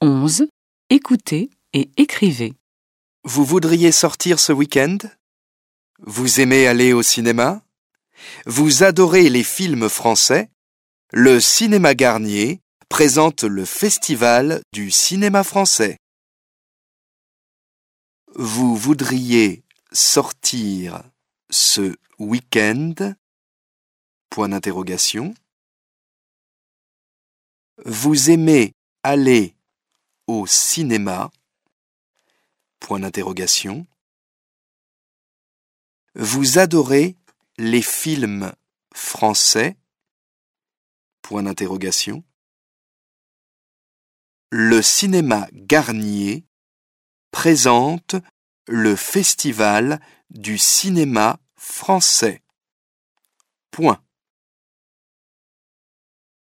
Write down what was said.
11. Écoutez et écrivez. Vous voudriez sortir ce week-end? Vous aimez aller au cinéma? Vous adorez les films français? Le Cinéma Garnier présente le Festival du cinéma français. Vous voudriez sortir ce week-end? Point d'interrogation. Vous aimez aller au cinéma? Point d'interrogation. Vous adorez les films français? Point d'interrogation. Le cinéma Garnier présente le Festival du cinéma français. Point.